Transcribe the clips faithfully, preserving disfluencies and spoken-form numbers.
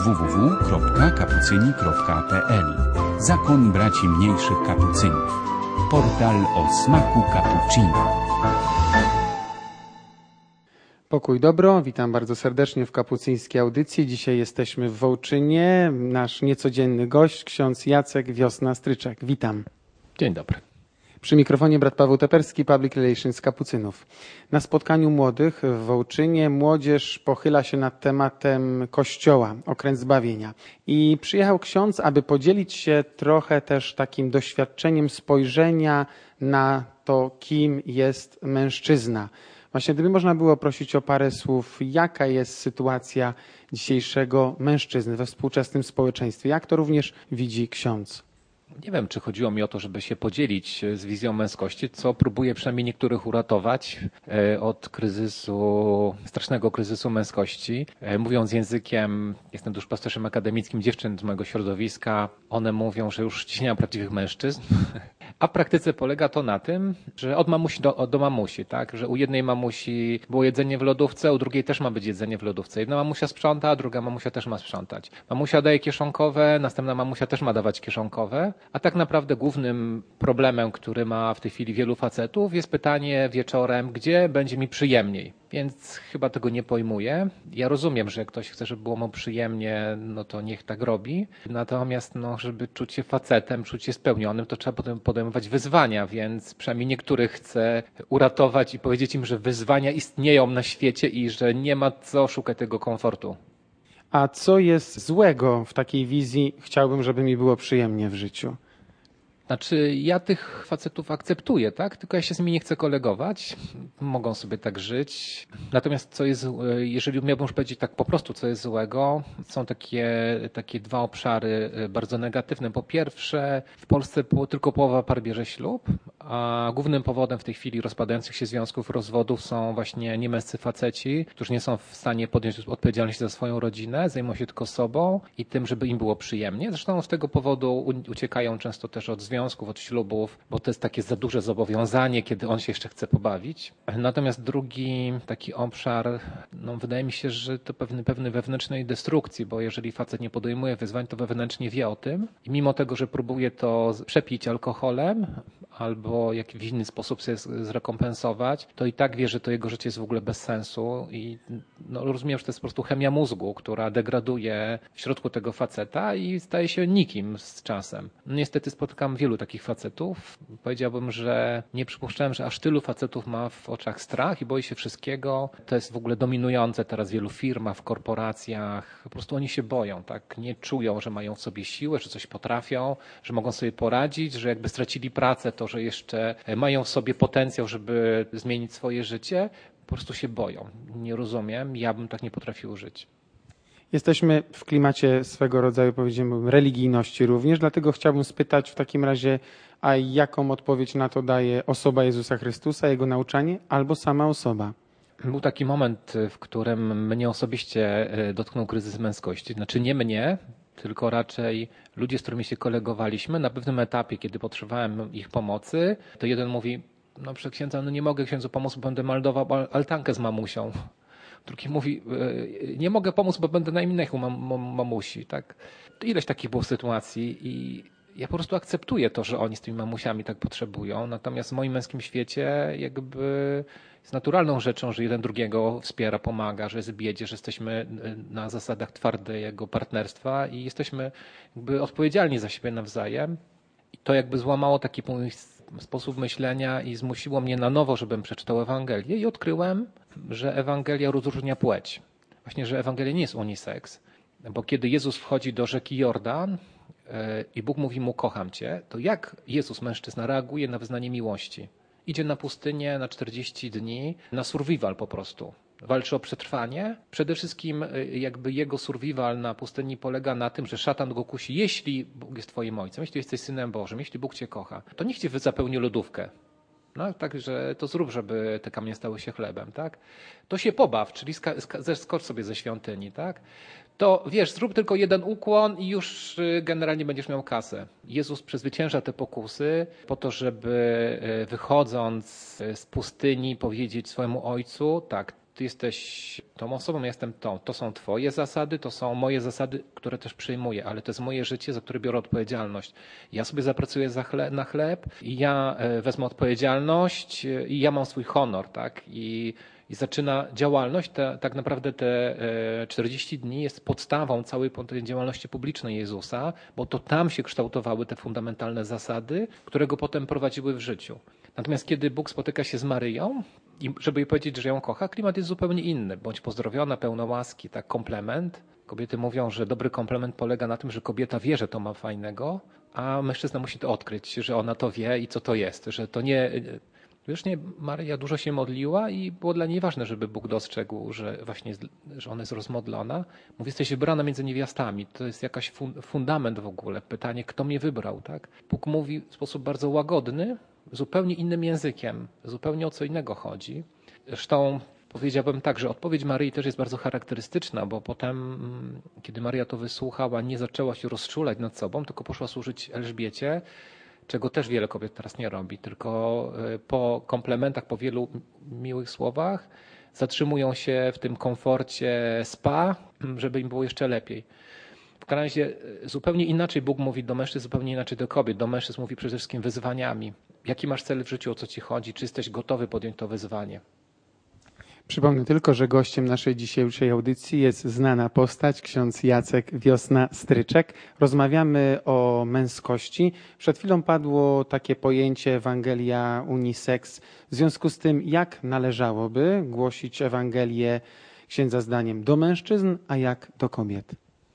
w w w kropka kapucyni kropka p l. Zakon Braci Mniejszych Kapucynów. Portal o smaku cappuccino. Pokój dobro, witam bardzo serdecznie w kapucyńskiej audycji. Dzisiaj jesteśmy w Wołczynie. Nasz niecodzienny gość, ksiądz Jacek Wiosna-Stryczek. Witam. Dzień dobry. Przy mikrofonie brat Paweł Teperski, Public Relations Kapucynów. Na spotkaniu młodych w Wołczynie młodzież pochyla się nad tematem Kościoła, okręt zbawienia. I przyjechał ksiądz, aby podzielić się trochę też takim doświadczeniem spojrzenia na to, kim jest mężczyzna. Właśnie gdyby można było prosić o parę słów, jaka jest sytuacja dzisiejszego mężczyzny we współczesnym społeczeństwie, jak to również widzi ksiądz? Nie wiem, czy chodziło mi o to, żeby się podzielić z wizją męskości, co próbuje przynajmniej niektórych uratować od kryzysu, strasznego kryzysu męskości. Mówiąc językiem, jestem duszpasterzem akademickim dziewczyn z mojego środowiska, one mówią, że już dziś nie ma prawdziwych mężczyzn. A w praktyce polega to na tym, że od mamusi do, do mamusi, tak? Że u jednej mamusi było jedzenie w lodówce, u drugiej też ma być jedzenie w lodówce. Jedna mamusia sprząta, a druga mamusia też ma sprzątać. Mamusia daje kieszonkowe, następna mamusia też ma dawać kieszonkowe. A tak naprawdę głównym problemem, który ma w tej chwili wielu facetów, jest pytanie wieczorem, gdzie będzie mi przyjemniej. Więc chyba tego nie pojmuję. Ja rozumiem, że jak ktoś chce, żeby było mu przyjemnie, no to niech tak robi. Natomiast no, żeby czuć się facetem, czuć się spełnionym, to trzeba potem podejmować wyzwania, więc przynajmniej niektórych chcę uratować i powiedzieć im, że wyzwania istnieją na świecie i że nie ma co szukać tego komfortu. A co jest złego w takiej wizji? Chciałbym, żeby mi było przyjemnie w życiu. Znaczy, ja tych facetów akceptuję, tak? Tylko ja się z nimi nie chcę kolegować. Mogą sobie tak żyć. Natomiast co jest, jeżeli miałbym już powiedzieć tak po prostu, co jest złego, są takie, takie dwa obszary bardzo negatywne. Po pierwsze, w Polsce tylko połowa par bierze ślub, a głównym powodem w tej chwili rozpadających się związków, rozwodów są właśnie niemęscy faceci, którzy nie są w stanie podjąć odpowiedzialności za swoją rodzinę, zajmują się tylko sobą i tym, żeby im było przyjemnie. Zresztą z tego powodu uciekają często też od związków, związków, od ślubów, bo to jest takie za duże zobowiązanie, kiedy on się jeszcze chce pobawić. Natomiast drugi taki obszar, no wydaje mi się, że to pewny, pewny wewnętrznej destrukcji, bo jeżeli facet nie podejmuje wyzwań, to wewnętrznie wie o tym i mimo tego, że próbuje to przepić alkoholem albo jak w inny sposób sobie zrekompensować, to i tak wie, że to jego życie jest w ogóle bez sensu i no, rozumiem, że to jest po prostu chemia mózgu, która degraduje w środku tego faceta i staje się nikim z czasem. No, niestety spotykam wielu takich facetów. Powiedziałbym, że nie przypuszczałem, że aż tylu facetów ma w oczach strach i boi się wszystkiego. To jest w ogóle dominujące teraz w wielu firmach, w korporacjach. Po prostu oni się boją, tak? Nie czują, że mają w sobie siłę, że coś potrafią, że mogą sobie poradzić, że jakby stracili pracę, to, że jeszcze mają w sobie potencjał, żeby zmienić swoje życie. Po prostu się boją. Nie rozumiem. Ja bym tak nie potrafił żyć. Jesteśmy w klimacie swego rodzaju, powiedziałbym, religijności również, dlatego chciałbym spytać w takim razie, a jaką odpowiedź na to daje osoba Jezusa Chrystusa, Jego nauczanie, albo sama osoba? Był taki moment, w którym mnie osobiście dotknął kryzys męskości. Znaczy nie mnie, tylko raczej ludzie, z którymi się kolegowaliśmy. Na pewnym etapie, kiedy potrzebowałem ich pomocy, to jeden mówi, no przed księdza, no nie mogę księdzu pomóc, bo będę meldował altankę z mamusią. Drugi mówi, nie mogę pomóc, bo będę na imieniu mam, mamusi. Tak? Ileś takich było sytuacji i ja po prostu akceptuję to, że oni z tymi mamusiami tak potrzebują. Natomiast w moim męskim świecie jakby jest naturalną rzeczą, że jeden drugiego wspiera, pomaga, że jest w biedzie, że jesteśmy na zasadach twardego partnerstwa i jesteśmy jakby odpowiedzialni za siebie nawzajem. I to jakby złamało taki mój sposób myślenia i zmusiło mnie na nowo, żebym przeczytał Ewangelię i odkryłem, że Ewangelia rozróżnia płeć. Właśnie, że Ewangelia nie jest unisex, bo kiedy Jezus wchodzi do rzeki Jordan i Bóg mówi mu kocham cię, to jak Jezus, mężczyzna, reaguje na wyznanie miłości? Idzie na pustynię na czterdzieści dni, na survival po prostu. Walczy o przetrwanie. Przede wszystkim jakby jego survival na pustyni polega na tym, że szatan go kusi. Jeśli Bóg jest twoim ojcem, jeśli jesteś synem Bożym, jeśli Bóg cię kocha, to niech ci zapełni lodówkę. No, także to zrób, żeby te kamienie stały się chlebem, tak? To się pobaw, czyli skocz sobie ze świątyni, tak? To wiesz, zrób tylko jeden ukłon i już generalnie będziesz miał kasę. Jezus przezwycięża te pokusy po to, żeby wychodząc z pustyni powiedzieć swojemu ojcu, tak, ty jesteś tą osobą, ja jestem tą. To są twoje zasady, to są moje zasady, które też przyjmuję, ale to jest moje życie, za które biorę odpowiedzialność. Ja sobie zapracuję za chleb, na chleb i ja wezmę odpowiedzialność i ja mam swój honor, tak? I, i zaczyna działalność, te, tak naprawdę te czterdzieści dni jest podstawą całej tej działalności publicznej Jezusa, bo to tam się kształtowały te fundamentalne zasady, które go potem prowadziły w życiu. Natomiast kiedy Bóg spotyka się z Maryją, i żeby jej powiedzieć, że ją kocha, klimat jest zupełnie inny. Bądź pozdrowiona, pełna łaski, tak, komplement. Kobiety mówią, że dobry komplement polega na tym, że kobieta wie, że to ma fajnego, a mężczyzna musi to odkryć, że ona to wie i co to jest, że to nie... Wiesz, nie, Maryja dużo się modliła i było dla niej ważne, żeby Bóg dostrzegł, że właśnie, że ona jest rozmodlona. Mówi, jesteś wybrana między niewiastami. To jest jakaś fundament w ogóle. Pytanie, kto mnie wybrał, tak? Bóg mówi w sposób bardzo łagodny, zupełnie innym językiem, zupełnie o co innego chodzi. Zresztą powiedziałbym tak, że odpowiedź Maryi też jest bardzo charakterystyczna, bo potem, kiedy Maryja to wysłuchała, nie zaczęła się rozczulać nad sobą, tylko poszła służyć Elżbiecie, czego też wiele kobiet teraz nie robi, tylko po komplementach, po wielu miłych słowach zatrzymują się w tym komforcie spa, żeby im było jeszcze lepiej. W każdym razie zupełnie inaczej Bóg mówi do mężczyzn, zupełnie inaczej do kobiet. Do mężczyzn mówi przede wszystkim wyzwaniami. Jaki masz cel w życiu, o co ci chodzi? Czy jesteś gotowy podjąć to wyzwanie? Przypomnę tylko, że gościem naszej dzisiejszej audycji jest znana postać, ksiądz Jacek Wiosna-Stryczek. Rozmawiamy o męskości. Przed chwilą padło takie pojęcie Ewangelia unisex. W związku z tym, jak należałoby głosić Ewangelię księdza zdaniem do mężczyzn, a jak do kobiet?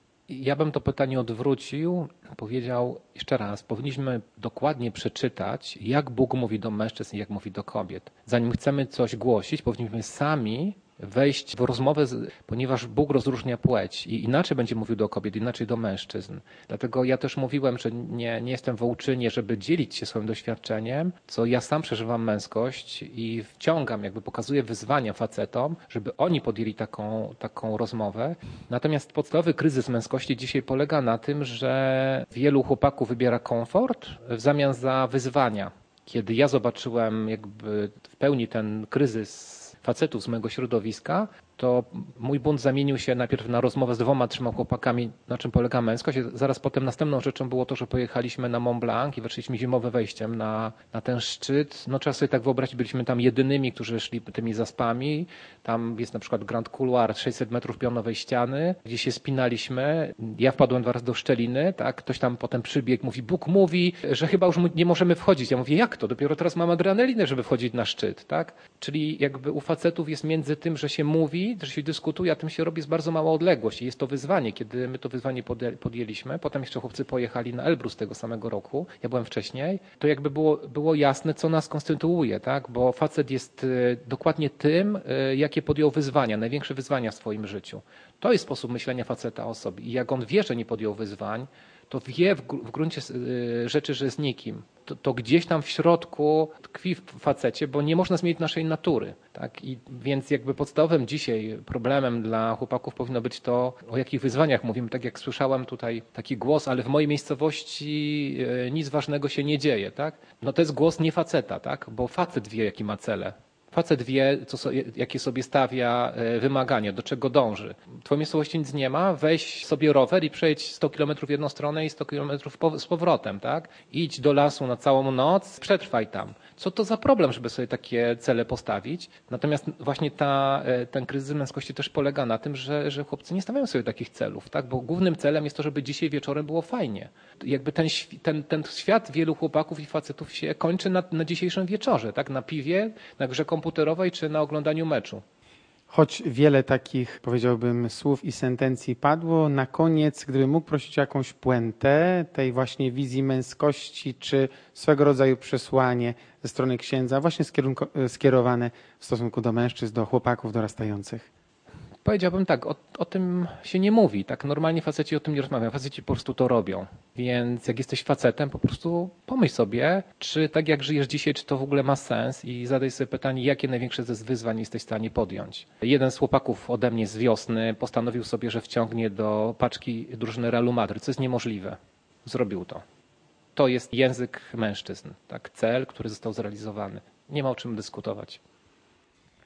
Ja bym to pytanie odwrócił, powiedział jeszcze raz, powinniśmy dokładnie przeczytać, jak Bóg mówi do mężczyzn i jak mówi do kobiet. Zanim chcemy coś głosić, powinniśmy sami wejść w rozmowę, z, ponieważ Bóg rozróżnia płeć i inaczej będzie mówił do kobiet, inaczej do mężczyzn. Dlatego ja też mówiłem, że nie, nie jestem wołczynie, żeby dzielić się swoim doświadczeniem, co ja sam przeżywam męskość i wciągam, jakby pokazuję wyzwania facetom, żeby oni podjęli taką, taką rozmowę. Natomiast podstawowy kryzys męskości dzisiaj polega na tym, że wielu chłopaków wybiera komfort w zamian za wyzwania. Kiedy ja zobaczyłem jakby w pełni ten kryzys facetów z mojego środowiska, to mój bunt zamienił się najpierw na rozmowę z dwoma, trzema chłopakami, na czym polega męskość. Zaraz potem następną rzeczą było to, że pojechaliśmy na Mont Blanc i weszliśmy zimowym wejściem na, na ten szczyt. No trzeba sobie tak wyobrazić, byliśmy tam jedynymi, którzy szli tymi zaspami. Tam jest na przykład Grand Couloir, sześćset metrów pionowej ściany, gdzie się spinaliśmy. Ja wpadłem dwa razy do szczeliny, tak? Ktoś tam potem przybiegł, mówi, Bóg mówi, że chyba już nie możemy wchodzić. Ja mówię, jak to? Dopiero teraz mam adrenalinę, żeby wchodzić na szczyt, tak? Czyli jakby u facetów jest między tym, że się mówi, że się dyskutuje, a tym się robi jest bardzo mała odległość i jest to wyzwanie. Kiedy my to wyzwanie podjęliśmy, potem jeszcze chłopcy pojechali na Elbrus tego samego roku, ja byłem wcześniej, to jakby było, było jasne, co nas konstytuuje, tak? Bo facet jest dokładnie tym, jakie podjął wyzwania, największe wyzwania w swoim życiu. To jest sposób myślenia faceta o sobie i jak on wie, że nie podjął wyzwań, to wie w, gr- w gruncie rzeczy, że jest nikim. To, to gdzieś tam w środku tkwi w facecie, bo nie można zmienić naszej natury. Tak? I więc jakby podstawowym dzisiaj problemem dla chłopaków powinno być to, o jakich wyzwaniach mówimy. Tak jak słyszałem tutaj taki głos, ale w mojej miejscowości nic ważnego się nie dzieje. Tak? No to jest głos nie faceta, tak? Bo facet wie, jaki ma cele. Facet wie, co so, jakie sobie stawia wymagania, do czego dąży. W twojej miejscowości nic nie ma, weź sobie rower i przejdź sto kilometrów w jedną stronę i sto kilometrów z powrotem, tak? Idź do lasu na całą noc, przetrwaj tam. Co to za problem, żeby sobie takie cele postawić? Natomiast właśnie ta, ten kryzys męskości też polega na tym, że, że chłopcy nie stawiają sobie takich celów, tak? Bo głównym celem jest to, żeby dzisiaj wieczorem było fajnie. Jakby ten, ten, ten świat wielu chłopaków i facetów się kończy na, na dzisiejszym wieczorze, tak? Na piwie, na grze komputerowej czy na oglądaniu meczu. Choć wiele takich, powiedziałbym, słów i sentencji padło, na koniec, gdybym mógł prosić o jakąś puentę tej właśnie wizji męskości, czy swego rodzaju przesłanie ze strony księdza, właśnie skierowane w stosunku do mężczyzn, do chłopaków dorastających. Powiedziałbym tak, o, o tym się nie mówi, tak normalnie faceci o tym nie rozmawiają, faceci po prostu to robią. Więc jak jesteś facetem, po prostu pomyśl sobie, czy tak jak żyjesz dzisiaj, czy to w ogóle ma sens i zadaj sobie pytanie, jakie największe ze wyzwań jesteś w stanie podjąć. Jeden z chłopaków ode mnie z wiosny postanowił sobie, że wciągnie do paczki drużyny Realu Madryt, co jest niemożliwe. Zrobił to. To jest język mężczyzn, tak, cel, który został zrealizowany. Nie ma o czym dyskutować.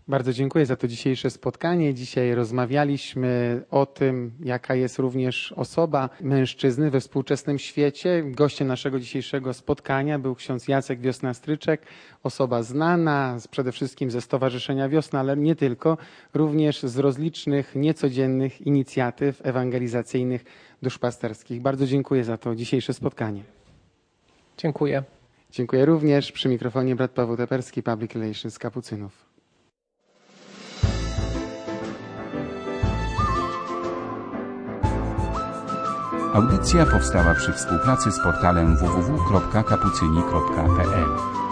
Bardzo dziękuję za to dzisiejsze spotkanie. Dzisiaj rozmawialiśmy o tym, jaka jest również osoba mężczyzny we współczesnym świecie. Gościem naszego dzisiejszego spotkania był ksiądz Jacek Wiosna-Stryczek, osoba znana przede wszystkim ze Stowarzyszenia Wiosna, ale nie tylko, również z rozlicznych, niecodziennych inicjatyw ewangelizacyjnych, duszpasterskich. Bardzo dziękuję za to dzisiejsze spotkanie. Dziękuję. Dziękuję również. Przy mikrofonie brat Paweł Teperski, Public Relations Kapucynów. Audycja powstała przy współpracy z portalem w w w kropka kapucyni kropka p l.